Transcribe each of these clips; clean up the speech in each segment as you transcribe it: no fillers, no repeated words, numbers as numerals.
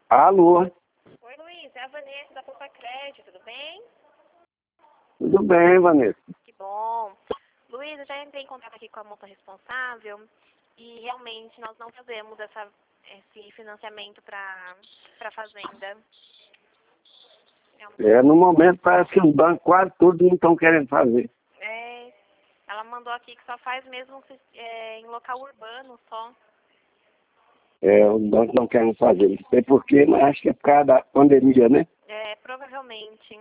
Alô, Oi, Luiz, é a Vanessa da Poupa Crédito, tudo bem? tudo bem, Vanessa? Que bom. Luiz, eu já entrei em contato aqui com a moça responsável e realmente nós não fazemos esse financiamento para fazenda. No momento parece que os bancos quase todos não estão querendo fazer. Ela mandou aqui que só faz mesmo em local urbano só. Os bancos não querem fazer. Não sei porquê, mas acho que é por causa da pandemia, né? Provavelmente.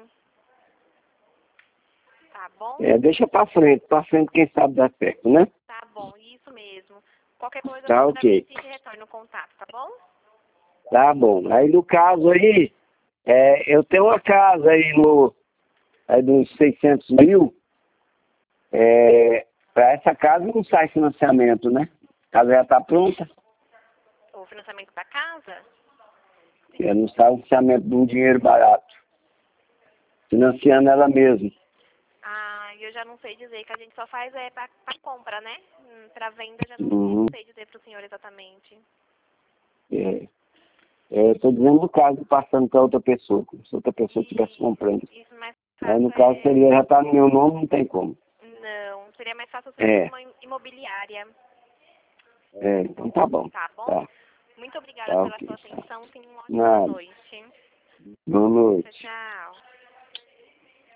Tá bom? Deixa pra frente quem sabe dá certo, né? Tá bom, isso mesmo. Qualquer coisa Tá futuramente ok. a gente retorna o contato, tá bom? Tá bom. Aí no caso aí, eu tenho uma casa aí de uns 600 mil. Para essa casa não sai financiamento, né? A casa já tá pronta. O financiamento da casa? Não sai financiamento de um dinheiro barato. Financiando ela mesma. Eu já não sei dizer, que a gente só faz para compra, né? Para venda já não sei dizer para o senhor exatamente. Eu estou dizendo no caso, passando para outra pessoa, como se outra pessoa estivesse comprando. Isso mais Aí fácil no caso seria, já está no meu nome, não tem como. Não, seria mais fácil ser uma imobiliária. Então tá bom. Tá bom? Tá, Muito obrigada tá pela ok. sua atenção. Tenha uma ótima Nada. noite. Boa noite. Tchau.